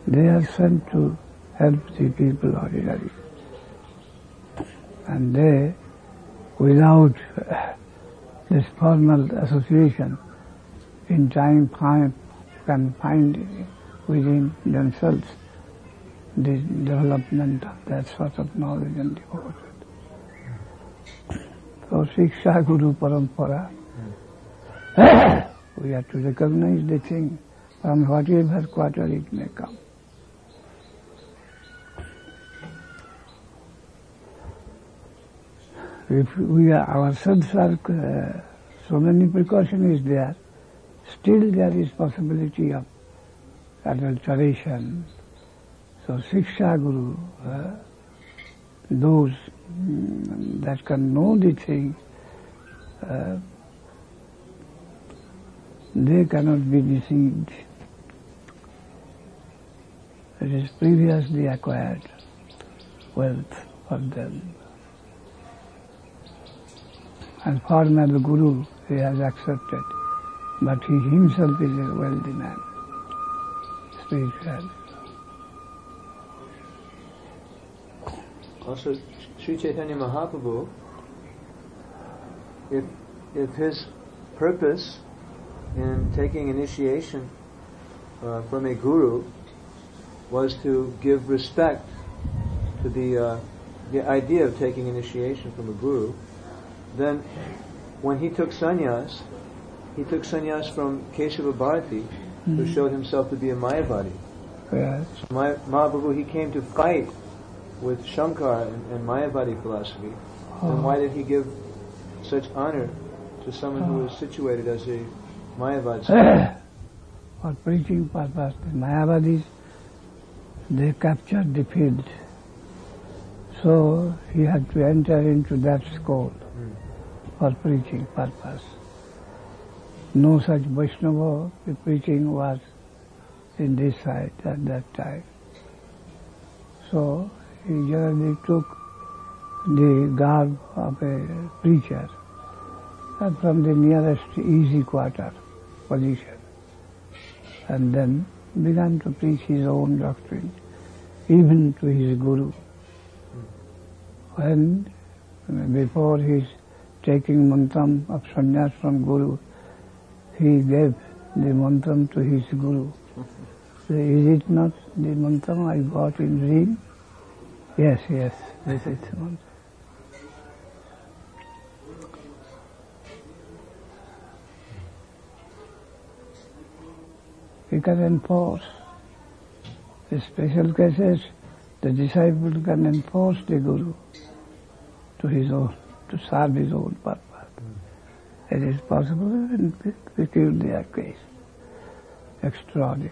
They are sent to help the people ordinarily. And they, without this formal association, in time can find within themselves the development of that sort of knowledge and devotion. So Shiksha Guru Parampara, we have to recognize the thing from whatever quarter it may come. If we are ourselves are, so many precautions is there, still there is possibility of adulteration. So Shiksha Guru, those that can know the thing, they cannot be deceived. It is previously acquired wealth for them. And former Guru he has accepted, but he himself is a wealthy man, spiritually. Also, Sri Chaitanya Mahaprabhu, if his purpose in taking initiation from a guru was to give respect to the idea of taking initiation from a guru, then when he took sannyas from Keshava Bharati, who showed himself to be a Mayavadi. Yes. So Mahaprabhu, he came to fight with Shankar and Mayavadi philosophy. Then why did he give such honor to someone who was situated as a Mayavadi? For preaching purpose, the Mayavadis, they captured the field. So he had to enter into that school for preaching purpose. No such Vaishnava preaching was in this side at that time. So he generally took the garb of a preacher and from the nearest easy quarter position, and then began to preach his own doctrine, even to his guru. When before his taking mantram of sannyas from guru, he gave the mantram to his guru. So is it not the mantram I got in dream? Yes, this is the mantra. He can enforce. In special cases, the disciple can enforce the guru to his own, to serve his own purpose. It is possible in peculiar case. Extraordinary.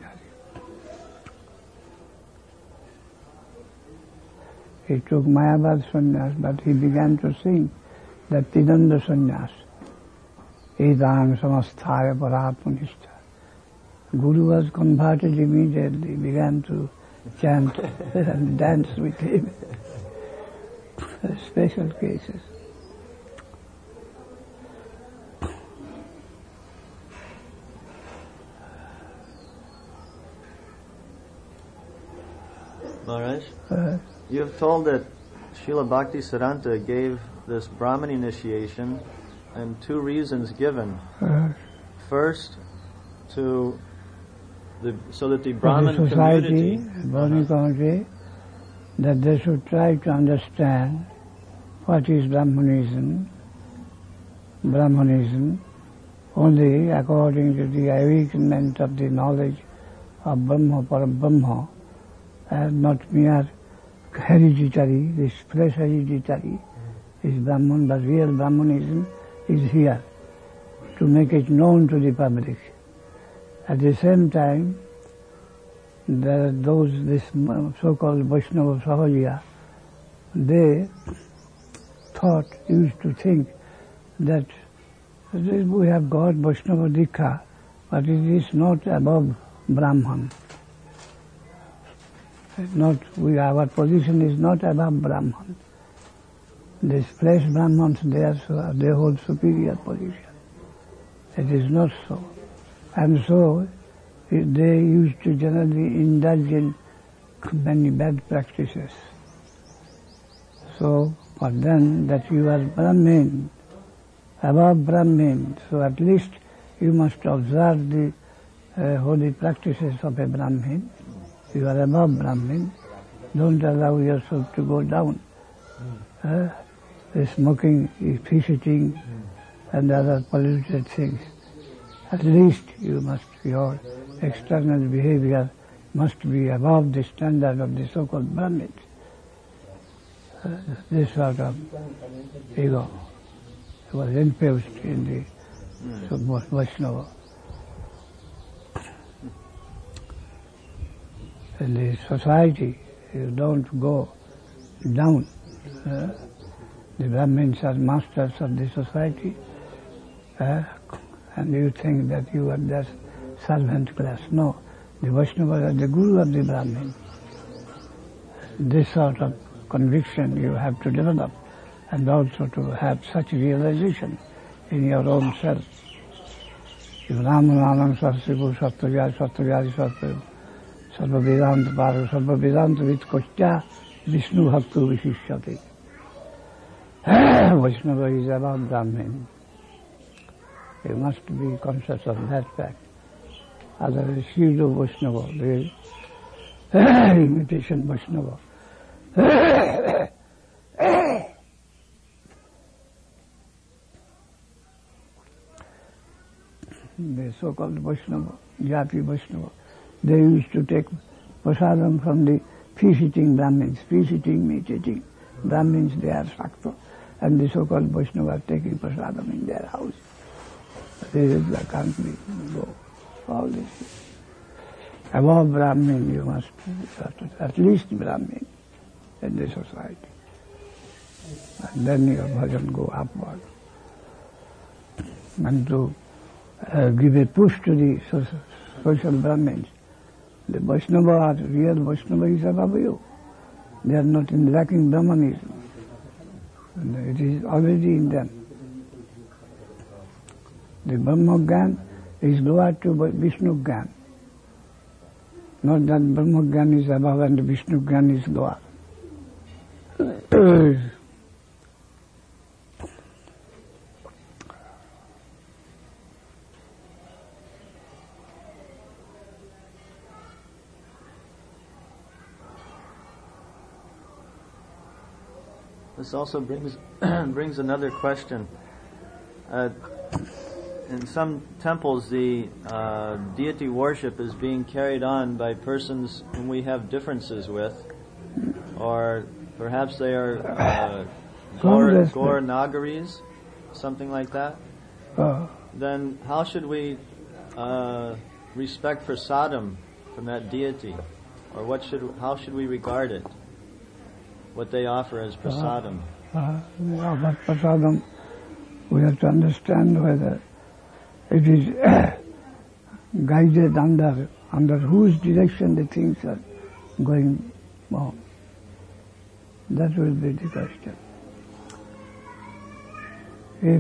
He took Mayavad sannyas, but he began to sing the Tidanda sannyas. Edang samasthaya paratmanishta. Guru was converted immediately, began to chant and dance with him. Special cases. Maharaj, you have told that Srila Bhakti Siddhanta gave this Brahman initiation and two reasons given. First, so that the Brahman the society, community, that they should try to understand what is Brahmanism. Brahmanism only according to the awakenment of the knowledge of Brahma, Parabrahma, and not mere hereditary, this flesh hereditary is Brahman, but real Brahmanism is here to make it known to the public. At the same time, there are this so-called Vaishnava Sahaja, they used to think that we have got Vaishnava Dikha, but it is not above Brahman. Our position is not above Brahman. These flesh Brahmans, they hold superior position. It is not so. And so they used to generally indulge in many bad practices. So, but then that you are Brahmin, above Brahmin, so at least you must observe the holy practices of a Brahmin. You are above Brahmin. Don't allow yourself to go down. Smoking, fish-eating, and other polluted things. At least you must, your external behavior must be above the standard of the so-called Brahmins. This sort of ego was infused in the Vaishnava. In the society, you don't go down. The Brahmins are masters of the society, and you think that you are just servant class. No, the Vaishnavas are the guru of the Brahmin. This sort of conviction you have to develop, and also to have such realization in your own self. Ramanam Sarsipu Sattvaja Sattvaja Sattvaja Sarva Vedanta Paru Sarva Vedanta Vitkostya Vishnu Bhaktu Vishishyati. Vaishnava is above Brahmin. You must be conscious of that fact. Otherwise, pseudo Vaishnava, the imitation Vaishnava. The so-called Vaishnava, Jati Vaishnava, they used to take prasadam from the fish-eating Brahmins, fish-eating, meat-eating Brahmins, they are Shakta, and the so-called Vaishnava are taking prasadam in their house. They can't be, go, all this. Above Brahmin, you must be at least Brahmin in the society. And then your bhajan go upward. And to give a push to the social Brahmins. The Vaishnava, real Vaishnava is above you. They are not lacking Brahmanism. It is already in them. The Brahma-gyan is lower to Vishnu-gyan. Not that Brahma-gyan is above and Vishnu-gyan is lower. This also brings brings another question. In some temples, the deity worship is being carried on by persons whom we have differences with, or perhaps they are Gaur Nagaris, something like that. Then how should we respect prasadam from that deity, or how should we regard it? What they offer as prasadam. But prasadam, we have to understand whether it is guided under whose direction the things are going on. That will be the question. If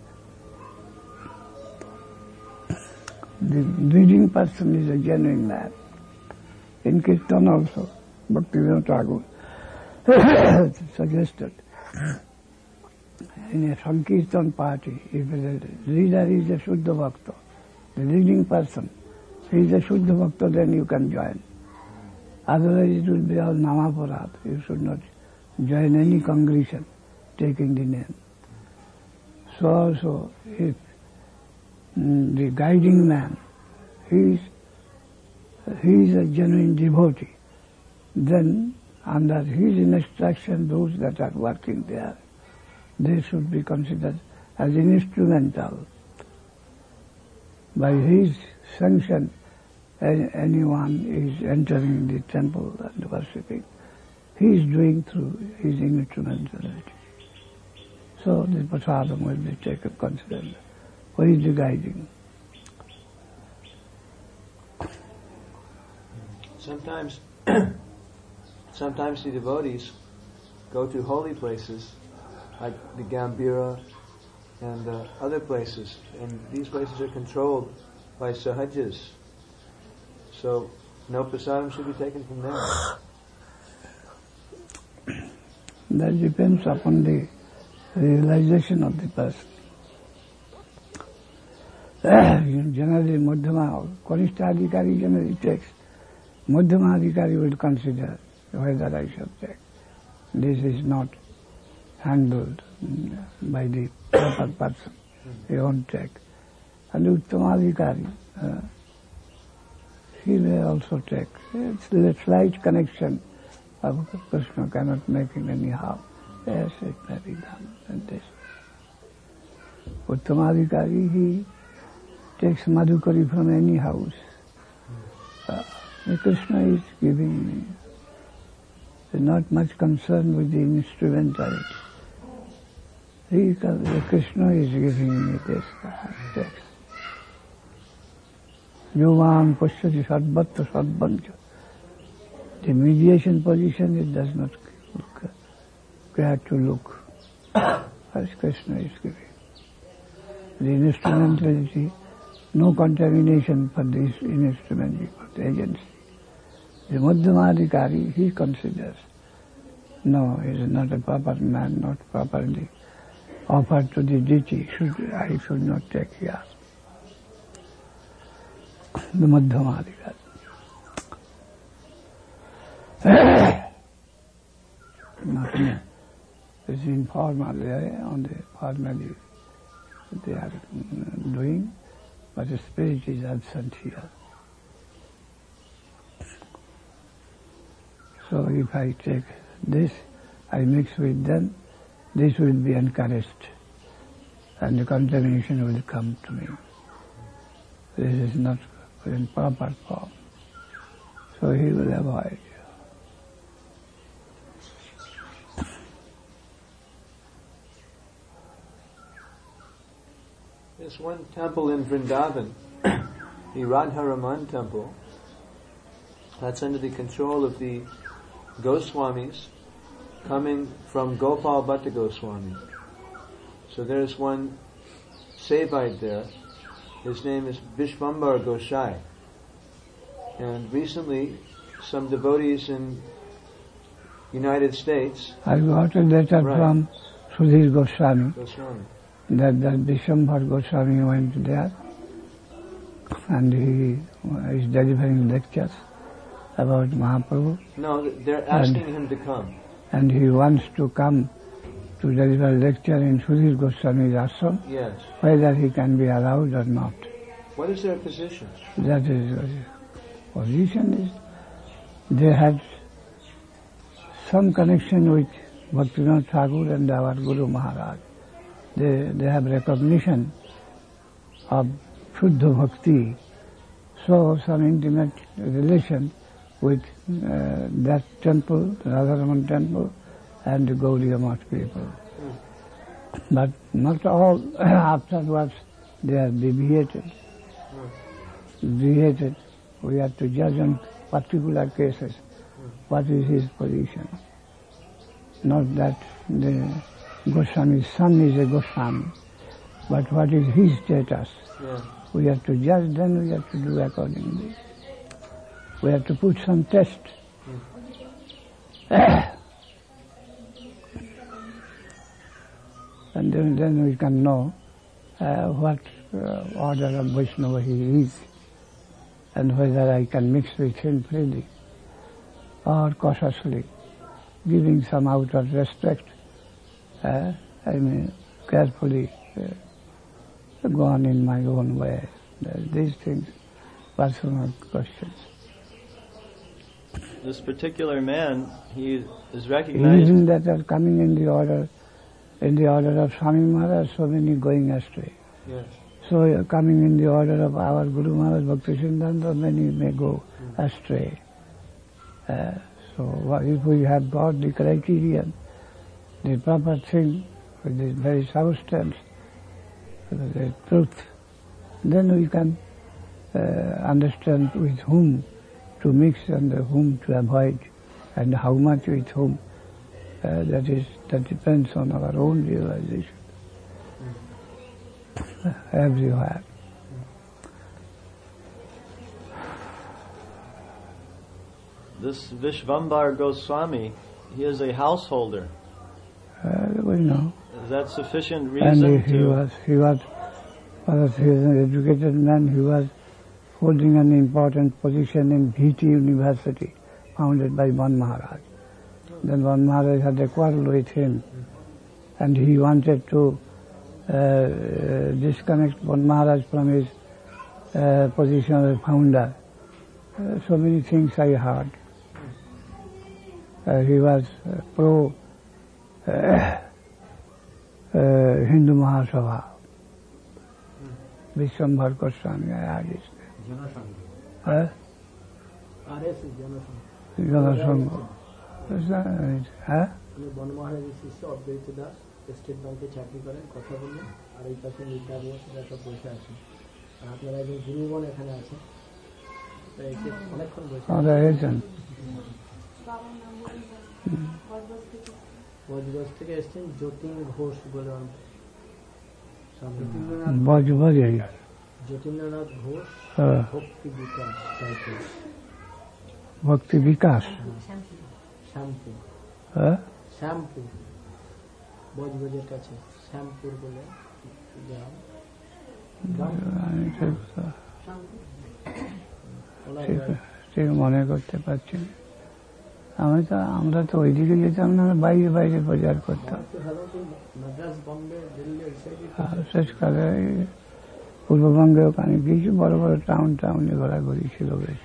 the leading person is a genuine man, in Kirtan also, Bhaktivinoda Thakur suggested, in a Sankirtan party, if the leader is a Shuddha Bhakta, the leading person, he is a Shuddha Bhakta, then you can join. Otherwise it will be all Namaparad. You should not join any congregation taking the name. So also, if the guiding man, he is a genuine devotee, then under his instruction, those that are working there, they should be considered as instrumental. By his sanction, anyone is entering the temple and worshipping. He is doing through his instrumentality. So the prasadam will be taken considered. What is the guiding? Sometimes the devotees go to holy places like the Gambhira and other places, and these places are controlled by sahajas. So no prasadam should be taken from there. That depends upon the realization of the person. Generally, Madhyama, Kanishta Adhikari generally takes. Madhyama Adhikari will consider whether I should take. This is not handled by the proper person. He won't take. And Uttama Adhikari, he may also take. It's a slight connection of Krishna cannot make it any harm. Yes, it may be done. And this. Uttama Adhikari, he takes Madhukari from any house. Krishna is giving me. He's not much concerned with the instrumentality. Krishna is giving me this text. Yuvam Pashyati Sadbhatta Sadbhancha. The mediation position, it does not care to look as Krishna is giving. The instrumentality, no contamination for this instrument, for the agency. The Madhyama Adhikari, he considers, no, he is not a proper man, not properly offered to the deity, I should not take here. The Madhyama Adhikari. Not me. It's informal, on the formally they are doing, but the spirit is absent here. So if I take this, I mix with them, this will be encouraged, and the contamination will come to me. This is not in proper form. So he will avoid. There's one temple in Vrindavan, the Radharaman temple, that's under the control of the Goswamis coming from Gopal Bhatta Goswami. So there's one Sevite there. His name is Vishvambar Gosai. And recently, some devotees in United States... I got a letter from Sudhir Goswami. That Vishvambar Goswami went there and he is delivering lectures about Mahaprabhu. No, they're asking him to come. And he wants to come to deliver lecture in Sudhir Goswami's ashram. Yes. Whether he can be allowed or not. What is their position? That is, position is, they had some connection with Bhaktivinoda Thakur and our Guru Maharaj. They have recognition of Shuddha Bhakti, so some intimate relation with that temple, the Radharaman temple, and the Gaudiya Math people. But not all afterwards they are deviated. Deviated. We have to judge on particular cases what is his position. Not that the Goswami's son is a Goswami, but what is his status? Yeah. We have to judge, then we have to do accordingly. We have to put some test. And then we can know what order of Vaishnava he is, and whether I can mix with him freely or cautiously, giving some out of respect. I may carefully go on in my own way. These things, personal questions. This particular man, he is recognized. Reason that are coming in the order of Swami Maharaj, so many going astray. Yes. So coming in the order of our Guru Maharaj, Bhakti Siddhanta, many may go astray. So if we have got the criterion, the proper thing, with the very substance, the truth, then we can understand with whom to mix and whom to avoid, and how much with whom. That depends on our own realization. Everywhere. This Vishvambar Goswami, he is a householder. Is that sufficient reason and he was an educated man. He was holding an important position in Bhiti University, founded by Van Maharaj. Then Van Maharaj had a quarrel with him, and he wanted to disconnect Van Maharaj from his position as founder. So many things I heard. He was pro Hindu Mahasabha. Vishwambhar Goswami, I heard his name. Janasangha. বন মহারাজের শিষ্য অদ্বৈত Das state ব্যাংকে চাকরি করেন, কথা বললেন, আর এই পাশে মির্জা বসরা সব বসে আছেন, আর আপনারা একজন গুরুগণ এখানে আছেন, অনেকক্ষণ বসে বজবজ থেকে এসছেন যতীন ঘোষ বলে যতীন্দ্রনাথ ঘোষ ভক্তি বিকাশ টাইটেল ভক্তি বিকাশ শ্যামপুর শ্যামপুর বজবজের কাছে শ্যামপুর বলে ঠিক মনে করতে পারছি না। আমরা তো ওইদিকে যেতাম না, বাইরে বাইরে বাজার করতাম। শেষকালে পূর্ববঙ্গেও ওখানে কিছু বড় বড় টাউনে ঘোরাঘুরি ছিল বেশ।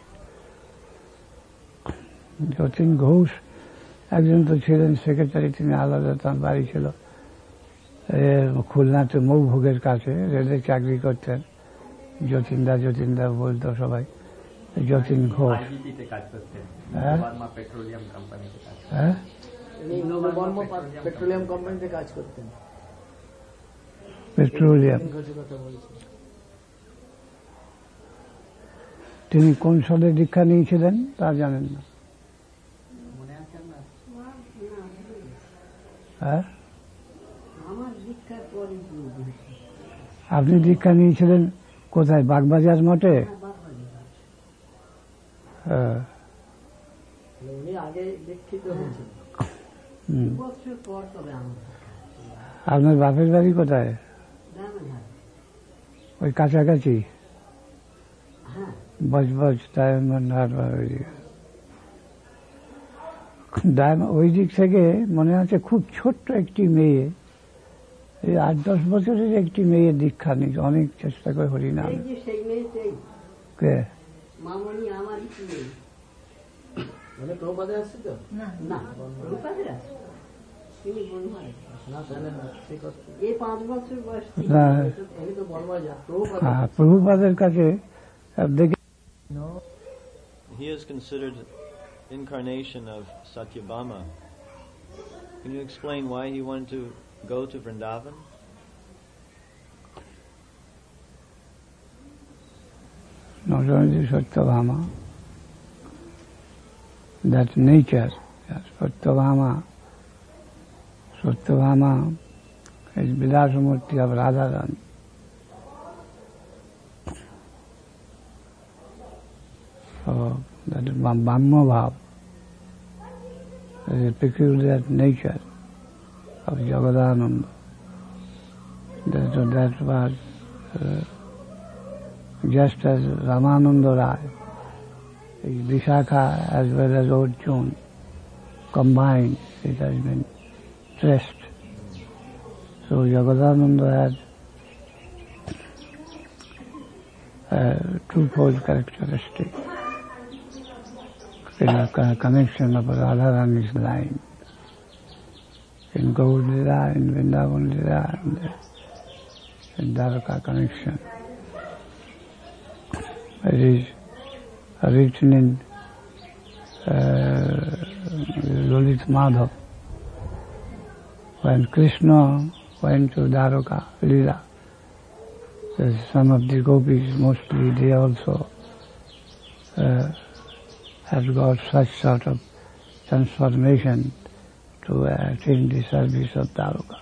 যতীন ঘোষ একজন তো ছিলেন সেক্রেটারি, তিনি আলাদা, তার বাড়ি ছিল খুলনাতে মৌভোগের কাছে, রেলে চাকরি করতেন। যতীনদা বলতো সবাই, যতীন ঘোষ। পেট্রোলিয়াম কোম্পানিতে কাজ করতেন। পেট্রোলিয়াম। তিনি কোন সালে দীক্ষা নিয়েছিলেন তা জানেন না? আপনি দীক্ষা নিয়েছিলেন কোথায়? বাগবাজার মঠে? আপনার বাপের বাড়ি কোথায়? ওই কাছাকাছি বজবজ ডায়মন্ড হারবার ওই দিক থেকে মনে হচ্ছে খুব ছোট্ট একটি মেয়ে, এই 8-10 বছরের একটি মেয়ে দীক্ষা নিয়েছে, অনেক চেষ্টা করে হরিনাম। কে? প্রভুপাদের কাছে দেখে। He is considered incarnation of Satyabhama. Can you explain why he wanted to go to Vrindavan? Not only Satyabhama, that nature, Satyabhama is Vilasamurti of Radharani. So that is Brahma Bhav, is a peculiar nature of Jagadananda. That was just as Ramananda Rai, Vishakha as well as Arjuna combined, it has been stressed. So Jagadananda had a twofold characteristic in a connection of Radharani's line. In Gaur Lila, in Vrindavan Lila, and in Dwarka connection. It is written in Lalit Madhav. When Krishna went to Dwarka Lila, some of the gopis, mostly they also have got such sort of transformation to attain the service of Dwarka.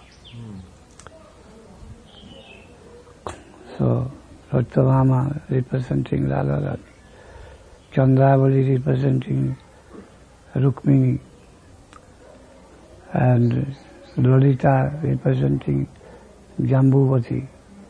So, Satyabhama representing Radharani, Chandravali representing Rukmini, and Lolita representing Jambuvati.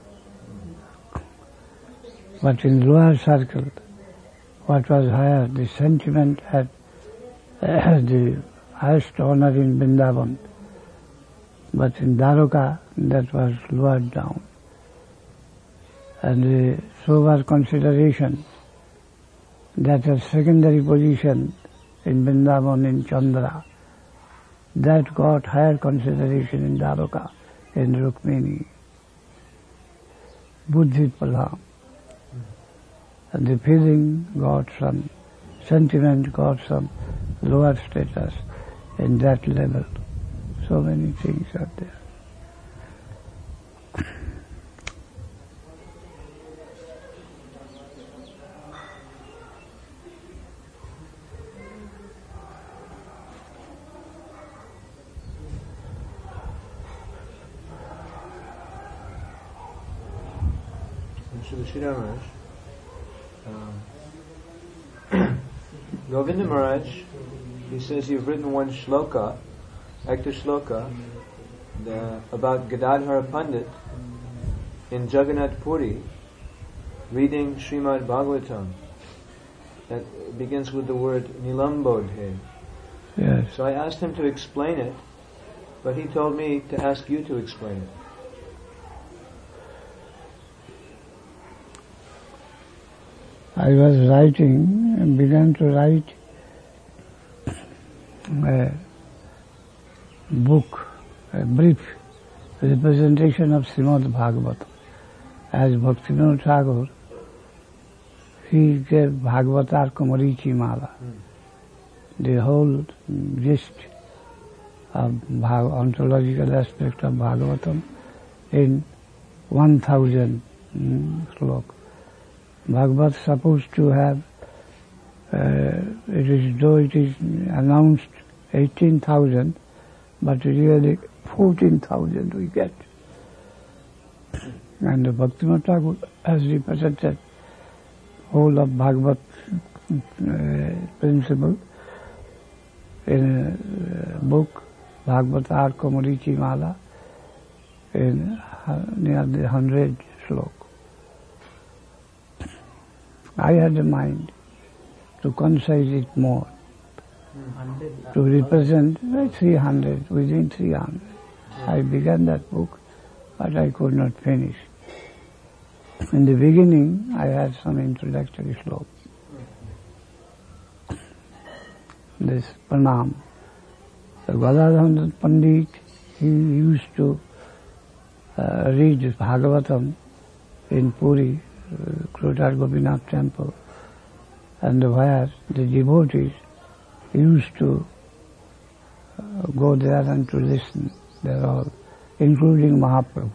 But in lower circle, what was higher, the sentiment had the highest honor in Vrindavan. But in Dwaraka, that was lowered down. And the sober consideration, that a secondary position in Vrindavan, in Chandra, that got higher consideration in Dwaraka, in Rukmini. Buddhi Pradhan. And the feeling got some, sentiment got some lower status in that level. So many things are there. Sridhar Maharaj, Govinda Maharaj, he says you've written one shloka, Ekta shloka, about Gadadhara Pandit in Jagannath Puri reading Srimad Bhagavatam. That begins with the word Nilambodhe. Yes. So I asked him to explain it, but he told me to ask you to explain it. I was writing and began to write a book, a brief representation of Srimad Bhagavatam. As Bhaktivinoda Thakur, he gave Bhagavatar Kamarichi Mala, the whole gist of ontological aspect of Bhagavatam in 1000 slok. Bhagavad supposed to have, though it is announced 18,000, but really 14,000 we get. And the Bhaktivinoda Thakur has represented whole of Bhagavad principle in a book, Bhagavatar Kamarichi Mala, in near the 100 slok. I had a mind to concise it more, to represent 300, within 300. I began that book, but I could not finish. In the beginning, I had some introductory slope. This Pranam. The Gadadhara Pandit, he used to read Bhagavatam in Puri, Krotar Gopinath temple, and where the devotees used to go there and to listen. They're all, including Mahaprabhu.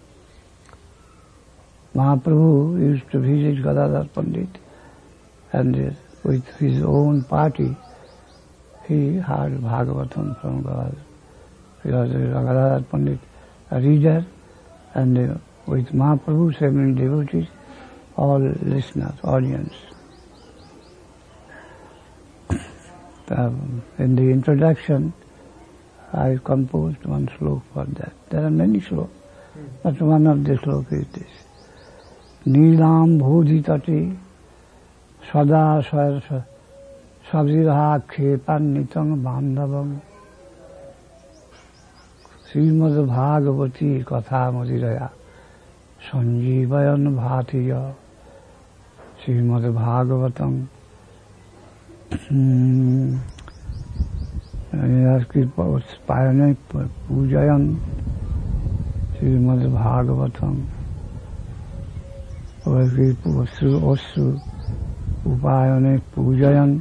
Mahaprabhu used to visit Gadadhar Pandit, and with his own party, he heard Bhagavatam from Gadadhar. Because Gadadhar Pandit, a reader, and with Mahaprabhu, 7 devotees, all listeners, audience. In the introduction, I composed one slok for that. There are many sloks, but one of the sloks is this. Nilam bhudi tati sada saviraha khepan nitang bandhavam Srimad Bhagavati katha madiraya sanjeevayan bhatiya Srimad Bhagavatam Payane Pujayan Srimad Bhagavatam Osu Upayane Pujayan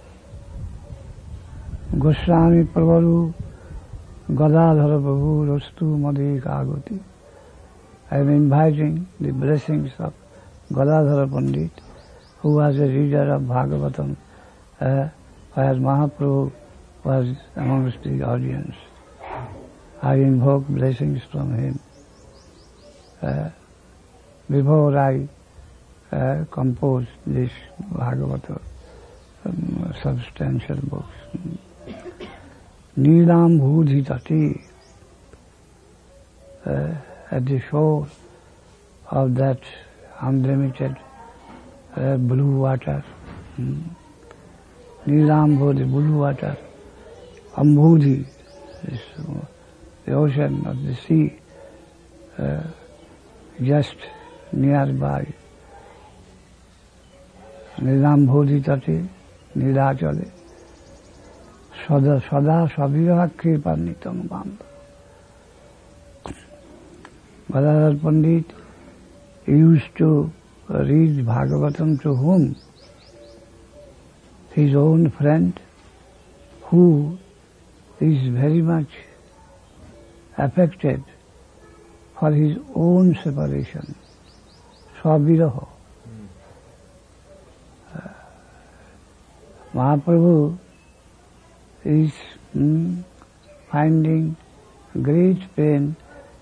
Goswami Prabhu Gadadhara Prabhu Rastu Madhi Kagoti. I am inviting the blessings of Gadadhara Pandit, who was a reader of Bhagavatam, where Mahaprabhu was amongst the audience. I invoke blessings from him. Before I composed this Bhagavata, substantial books. Nilam bhudhi tati, at the shore of that unlimited blue water. Nilambodhi, blue water. Ambodhi, the ocean of the sea, just nearby. Nilambodhi tati, Nilachale. Sada sabira kripannitam bandha. Gadadhar Pandit used to read Bhagavatam to whom? His own friend, who is very much affected for his own separation. Swabiraha. Mahaprabhu is finding great pain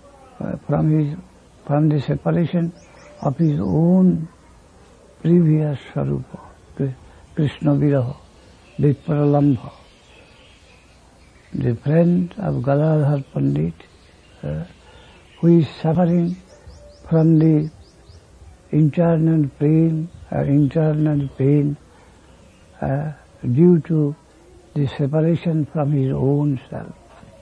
from the separation of his own previous Sarupa, Krishna Viraha, Vipralambha. The friend of Gadadhar Pandit, who is suffering from the internal pain due to the separation from his own self.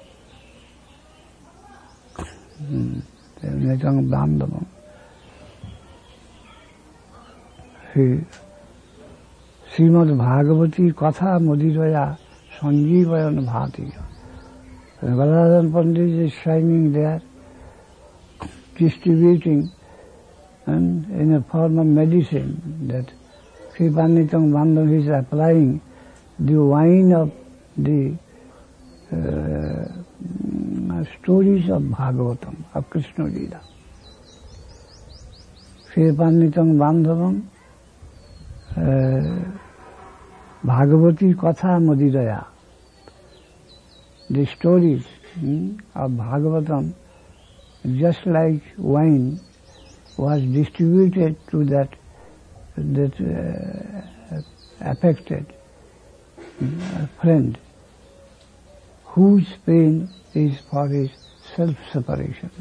Srimad Bhagavati Katha Mudiraya Sanjeevayan Bhatiya. Gadadhar Pandit is shining there, distributing and in a form of medicine that Kripannitam Bandham is applying the wine of the stories of Bhagavatam, of Krishna Lila. Kripannitam Bandhavam Bhagavati Katha Mudiraya. The stories of Bhagavatam, just like wine, was distributed to that affected friend, whose pain is for his self-separation.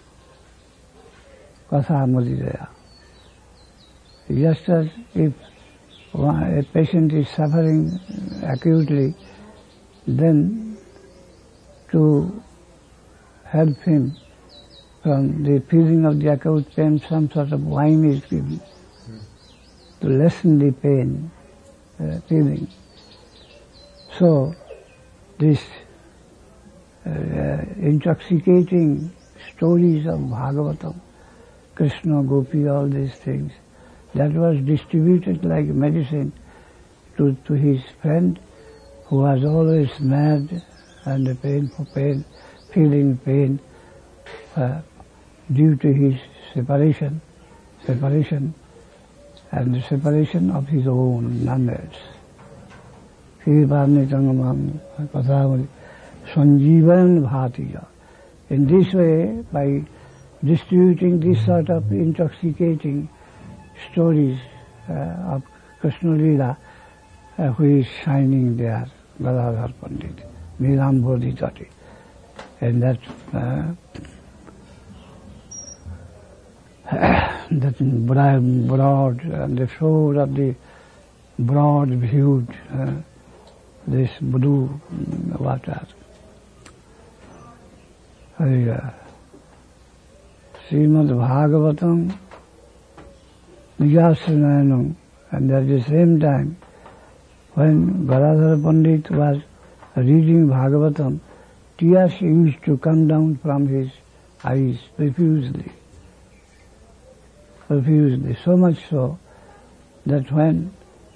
Katha Mudiraya. Just as if a patient is suffering acutely, then to help him from the feeling of the acute pain, some sort of wine is given to lessen the pain feeling. So this intoxicating stories of Bhagavatam, Krishna, Gopi, all these things, that was distributed like medicine to his friend, who was always mad and feeling pain due to his separation and the separation of his own, none else. Sanjeevan Bhatiya. In this way, by distributing this sort of intoxicating stories of Krishna Lila, who is shining there, Gadadhar Pandit, Nilambodhi Tati, and that broad, and the shore of the broad viewed this blue water. Srimad Bhagavatam Nijasranayanam, and at the same time, when Gadadhar Pandit was reading Bhagavatam, tears used to come down from his eyes profusely, so much so that when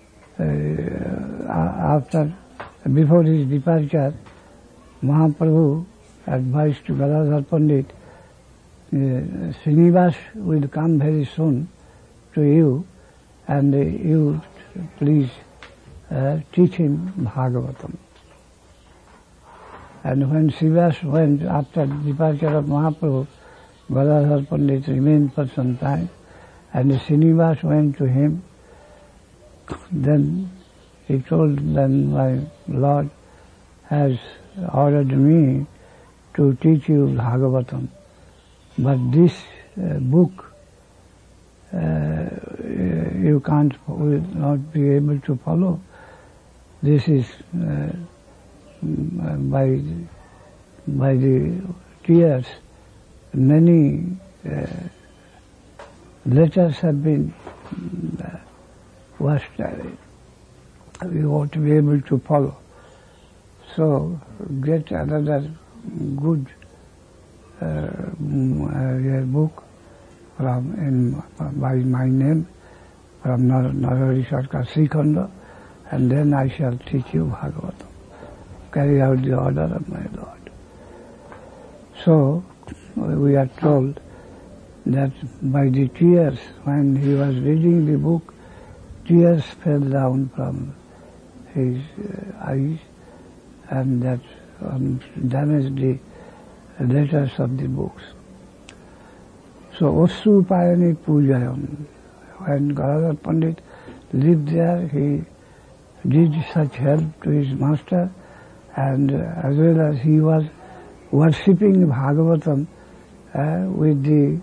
before his departure, Mahaprabhu advised to Gadadhar Pandit, Srinivas will come very soon to you, and you please teach him Bhagavatam. And when Srinivas went, after the departure of Mahaprabhu, Gadadhar Pandit remained for some time, and Srinivas went to him. Then he told them, my Lord has ordered me to teach you Bhagavatam. But this book, you will not be able to follow. This is by the tears. Many letters have been washed away. We ought to be able to follow. So get another good book by my name from Narahari Sarkar Srikhanda, and then I shall teach you Bhagavatam. Carry out the order of my Lord. So we are told that by the tears, when he was reading the book, tears fell down from his eyes, and that damaged the letters of the books. So Osu Payani Pujayan. When Gadadhar Pandit lived there, he did such help to his master, and as well as he was worshipping Bhagavatam with the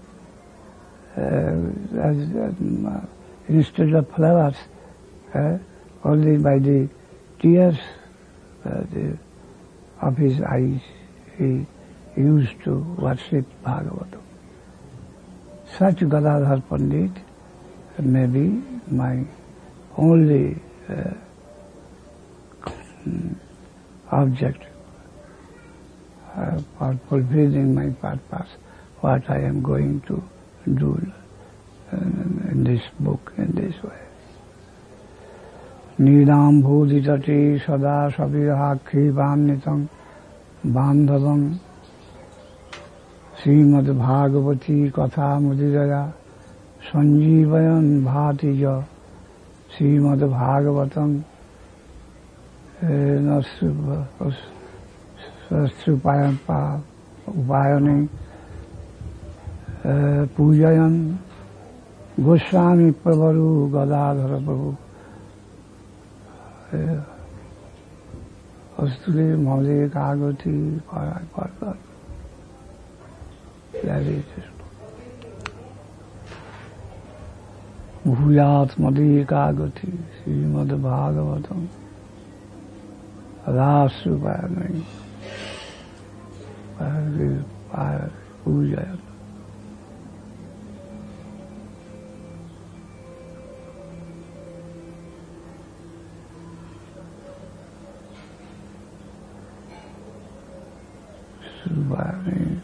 instead of flowers, only by the tears of his eyes he used to worship Bhagavatam. Such Gadadhar Pandit may be my only object for fulfilling my purpose, what I am going to do in this book, in this way. Nidam bhuditati sada sabirahakhi vannitam bandhavam Srimad Bhagavati Katha Mudiraya Sanjeevayan Bhatija Srimad Bhagavatam Upayani Pujayan Goswami Prabhu Gadadhara Prabhu Astuli Maulik Agati Parvat. Bhuyat Madhikagati Srimad Bhagavatam Rasupayani Pujayat. Supayani.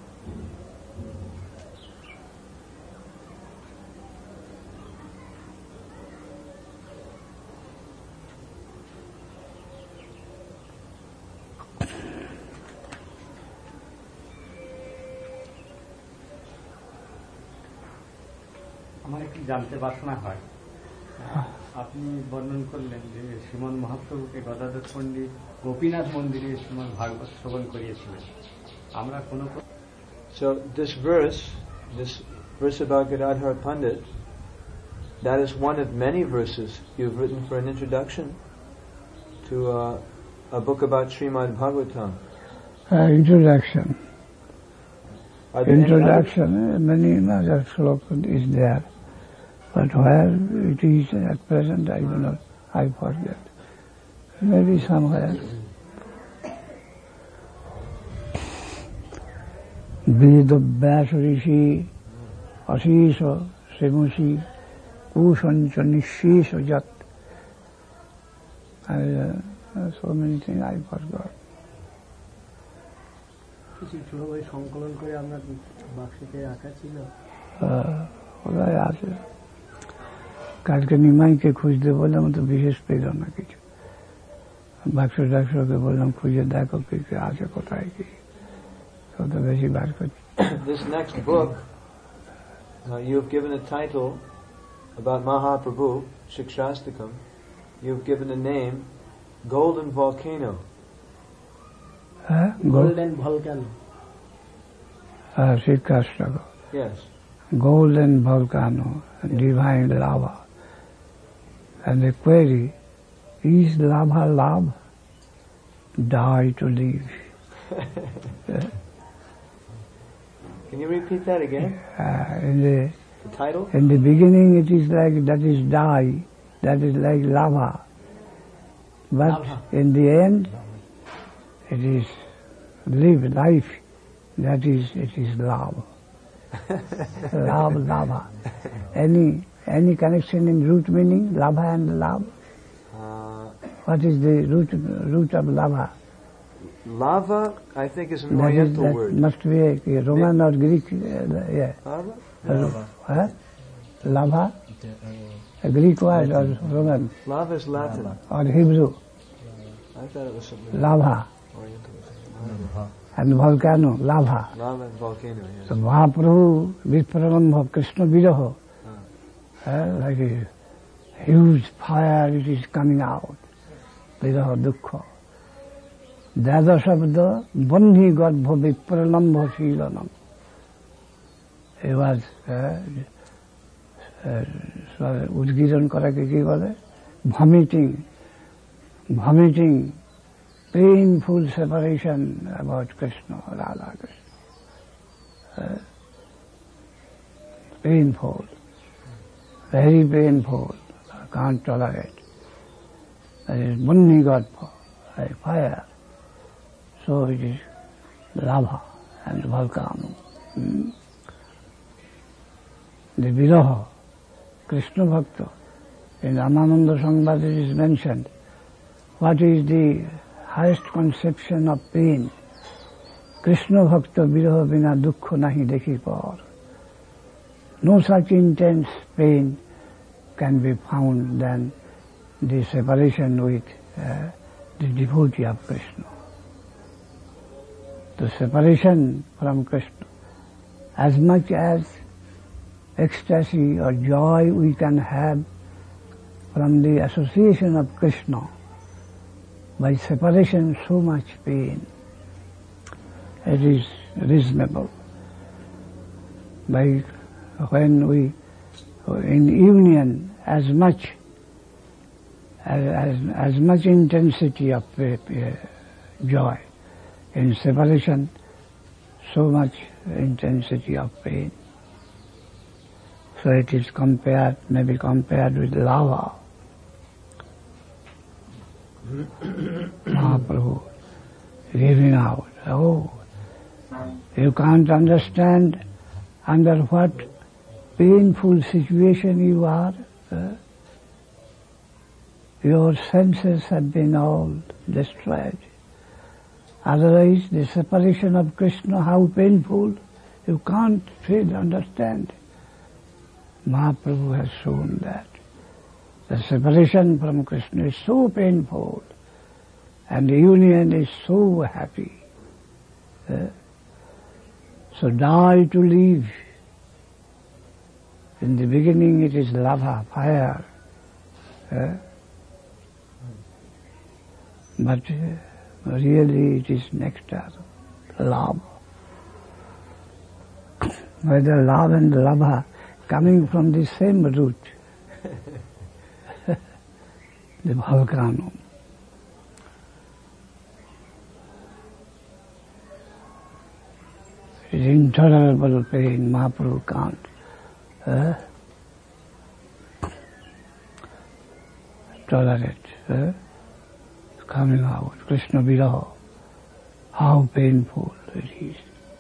আমার একটু জানতে বাসনা হয়, আপনি বর্ণন করলেন যে শ্রীমন মহাপ্রভুকে গদাধর পণ্ডিত গোপীনাথ মন্দিরে শ্রীমদ ভাগবত শ্রবণ করিয়েছিলেন। আমরা কোনো So this verse about Gadadhar Pandit, that is one of many verses you've written for an introduction to a book about Srimad Bhagavatam. Introduction. Many other slokas is there, but where it is at present I forget. Maybe somewhere. Vedavyas Rishi Asisha Semusi Kusancha Nishesha Jat. So many things I forgot. সংকলন করে আপনার বাক্সতে রাখা ছিল। ওরাই আছে, কালকে নিমাইকে খুঁজতে বললাম, তো বিশেষ পেল না কিছু। বাক্স ডাক্সকে বললাম খুঁজে দেখো কি আছে, কোথায় কি, তো বেশি বার করছি। This next book, you've given a title about Mahaprabhu, Shikshastakam. You've given a name, Golden Volcano. Golden volcano. Shikshastakam. Yes. Golden volcano, divine lava. And the query, is lava love? Die to live. Can you repeat that again? In the title? In the beginning it is like, that is dye, that is like lava. But in the end, it is life, that is, it is love. Lava. Any connection in root meaning, lava and love? What is the root of lava? Lava, I think, is an Oriental word. Must be a Roman or Greek, yeah. Lava? Lava? A Greek word or Roman? Lava is Latin. Or Hebrew? I thought it was something Lava. Oriental. And volcano, lava. Lava and volcano, yes. So Mahaprabhu, Vipralambha, Krishna Viraha, like a huge fire, it is coming out. Viraha Dukkha. Dada Shabda, Bandhi Garbha Vipralambha Shilanam. He was Udgiran Korake ki bole? Vomiting, painful separation about Krishna, Radha Krishna. Painful, very painful, I can't tolerate. That is Bandhi Garbha, like fire. So it is lava and volcano. The Viraha, Krishna Bhakta, in Ramananda Samvad it is mentioned, what is the highest conception of pain? Krishna Bhakta Viraha Bina Dukkha Nahi Dekhi Par. No such intense pain can be found than the separation with the devotee of Krishna. The separation from Krishna, as much as ecstasy or joy we can have from the association of Krishna, by separation so much pain. It is reasonable. By when we, in union, as much intensity of joy. In separation, so much intensity of pain. So it is maybe compared with lava. Mahaprabhu giving out, you can't understand under what painful situation you are. Your senses have been all destroyed. Otherwise, the separation of Krishna, how painful, you can't really understand. Mahaprabhu has shown that. The separation from Krishna is so painful, and the union is so happy. So die to live. In the beginning it is lava, fire. But really it is nectar, love. Whether love and lava coming from the same root, the volcano. It is intolerable pain, Mahaprabhu can't tolerate. Coming out, Krishna Viraha, how painful it is.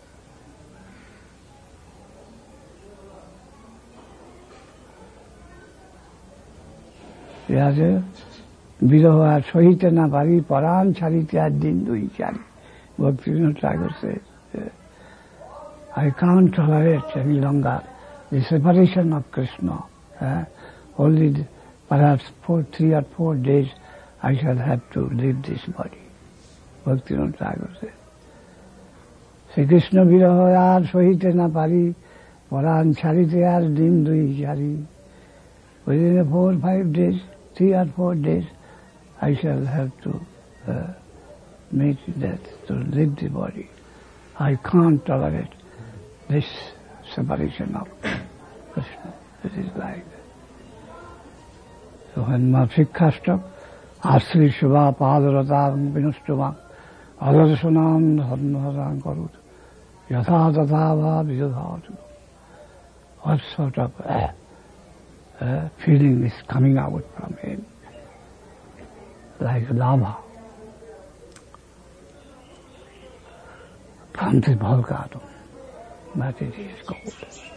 Viraha আর সহিতে না পারি পরাণ ছাড়িতে আর দিন দুই চারি. Bhaktivinoda Thakur says, I can't tolerate any longer the separation of Krishna. Only perhaps 3 or 4 days I shall have to leave this body. Bhaktivinoda Thakur says. Sri Krishna Viraha আর সহিতে না পারি পরাণ ছাড়িতে আর দিন দুই চারি. Within 4 or 5 days, 3 or 4 days, I shall have to meet death, to leave the body. I can't tolerate this separation of Krishna. It is like that. So when Sikkhastak, Asri Shubha Padaratam Vinustuma, Adarsanam Dharmaharam Karut, Yatha tatha bhav yatha. What sort of feeling is coming out from him? Like lava from the volcano. But it is cold.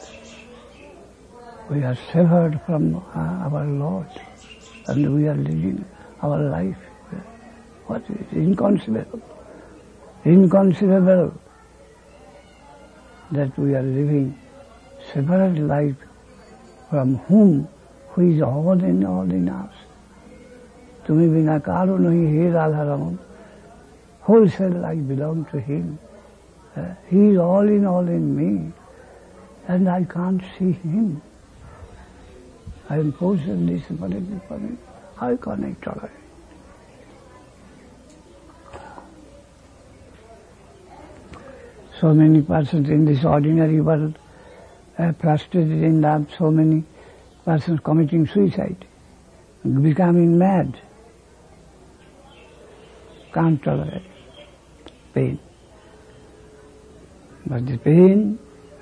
We are severed from our Lord, and we are living our life. What is inconceivable? Inconceivable that we are living separate life from whom, who is all in us. Tumi bina karo nahi he Radha Raman. Wholesale life belongs to him. He is all in me, and I can't see him. I am forcibly separated from him. How can I tolerate? So many persons in this ordinary world frustrated in love, so many persons committing suicide, becoming mad, can't tolerate pain. But the pain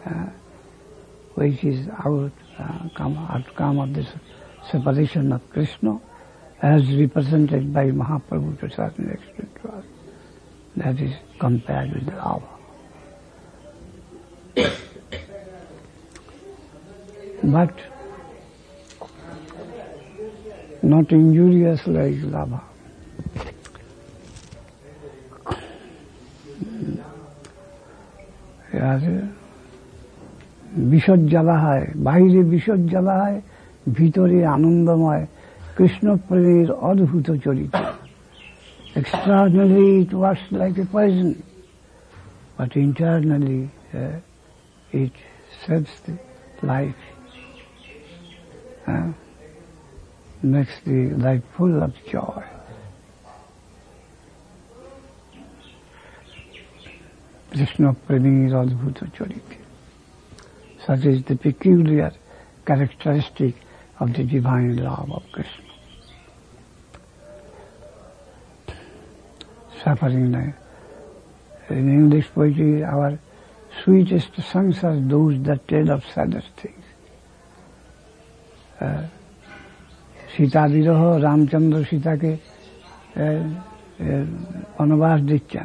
which is outcome of this separation of Krishna, as represented by Mahaprabhu to a certain extent to us, that is compared with lava. But not injurious like lava. বিষদ জ্বালা হয়, বাইরে বিষদ জ্বালা হয়, ভিতরে আনন্দময় কৃষ্ণ প্রেমের অদ্ভুত চরিত্র। Externally it works like a poison, but internally it saves the life, makes the life full of joy. Krishna Premi's Adbhuta Charita. Such is the peculiar characteristic of the divine love of Krishna. Suffering. In English poetry, our sweetest songs are those that tell of saddest things. Sita Viroh, Ramchandra Sita ke Vanavas dicchan.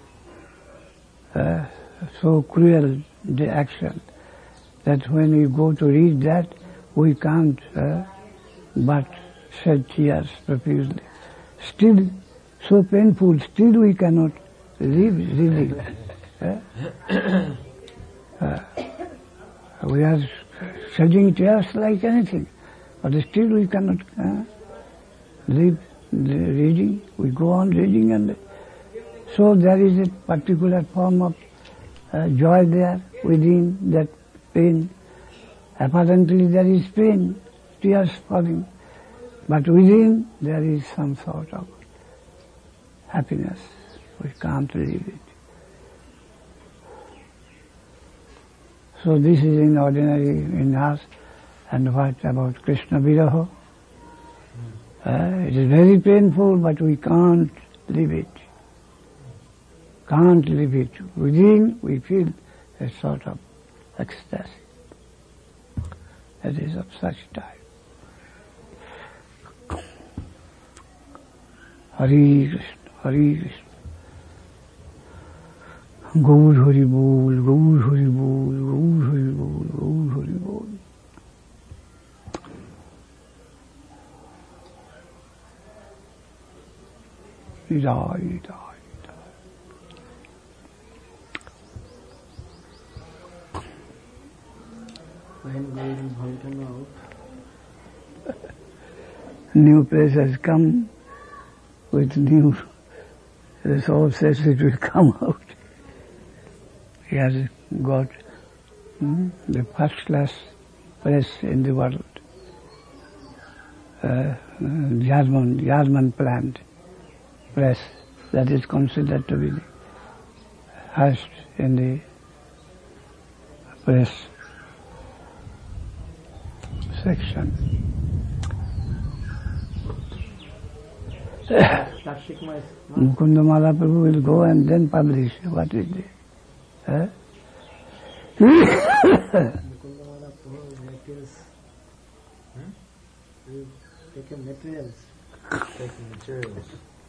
So cruel the action that when we go to read that, we can't but shed tears profusely. Still, so painful, still we cannot live really. We are shedding tears like anything, but still we cannot live reading. We go on reading, and so there is a particular form of joy there within that pain. Apparently there is pain, tears falling, but within there is some sort of happiness. We can't leave it. So this is in ordinary in us. And what about Krishna Viraha? It is very painful, but we can't leave it. Can't leave it. Within we feel a sort of ecstasy. That is of such type. Hare Krishna, Hare Krishna. Gaur Hari Bol, Gaur Hari Bol, Gaur Hari Bol, Gaur Hari Bol. Idai, Idai. When going volcano out? New place has come with new resources, it will come out. He has got the first class press in the world. German plant press that is considered to be the highest in the press section. Mukunda Mala Prabhu will go and then publish what is there. Taking materials. Taking materials.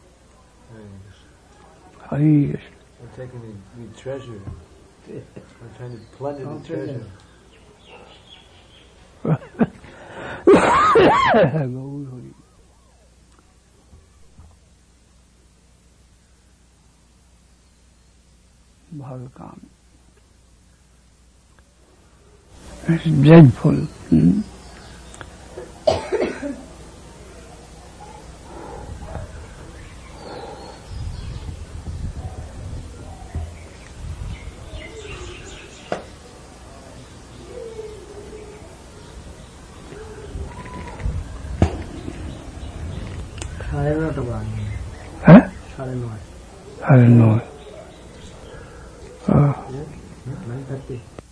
Hari We're taking the treasure. We're trying to plunder the treasure. Bhagakam. It's dreadful. I don't know. Huh? I don't know. I don't know. 9:30.